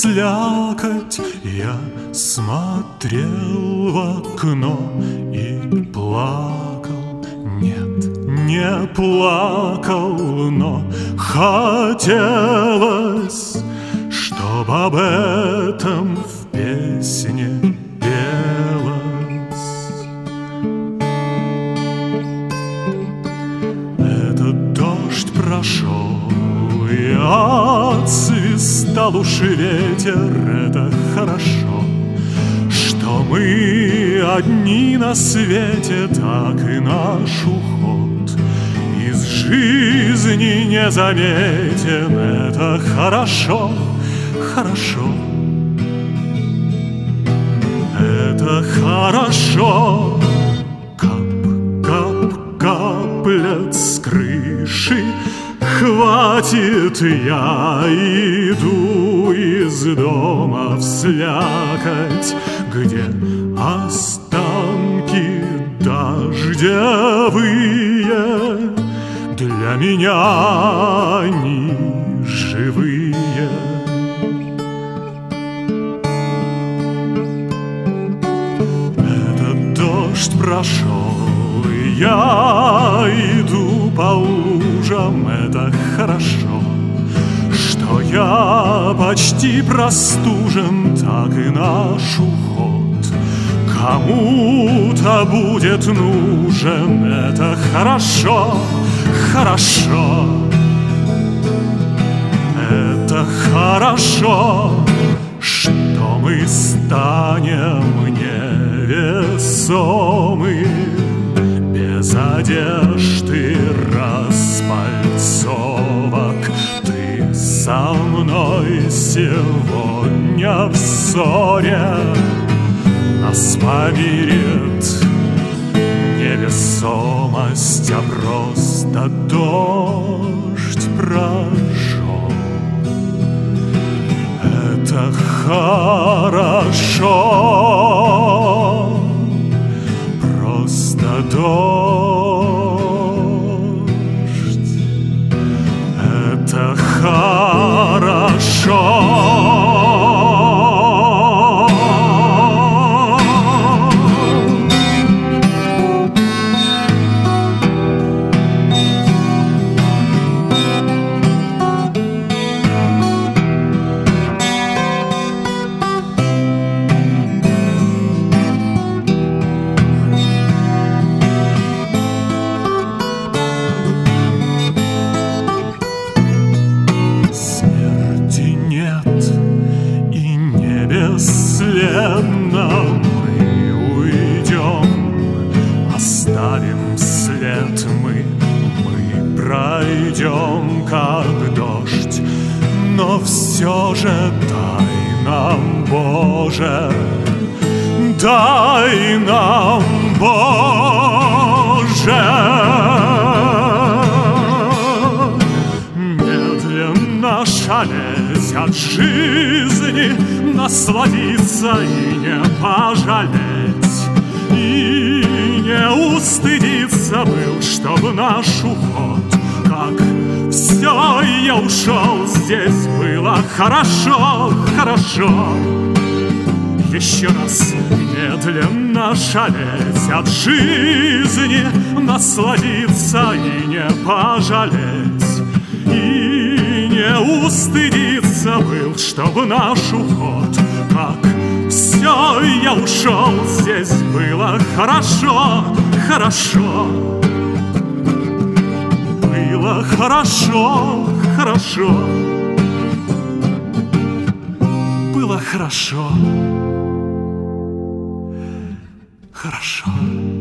слякоть, я смотрел в окно и плакал. Нет, не плакал, но хотелось, чтоб об этом в песне пелось. Этот дождь прошел, и отсвистал уж ветер. Это хорошо, что мы одни на свете, так и наш уход из жизни не заметен. Это хорошо, хорошо. Это хорошо. Кап, кап, каплет с крыши. Хватит, я иду из дома в слякоть, где останки дождевые. Для меня они живые. Этот дождь прошел, и я иду по лужам. Это хорошо, что я почти простужен, так и наш уход кому-то будет нужен. Это хорошо, хорошо. Это хорошо, что мы станем невесомы, без одежды распальцовок. Ты со мной сегодня в ссоре, нас помирит невесомость, а просто дождь прошел. Это хорошо, просто дождь. Это хорошо. Бесследно мы уйдем, оставим след мы пройдем, как дождь. Но все же дай нам, Боже, дай нам, Боже, медленно шалеть от жизни, насладиться и не пожалеть, и не устыдиться был, чтоб наш уход, как все, я ушел, здесь было хорошо, хорошо. Еще раз медленно шалеть от жизни, насладиться и не пожалеть, и не устыдиться был, чтобы наш уход, как все, я ушел, здесь было хорошо, хорошо. Было хорошо, хорошо. Было хорошо, хорошо.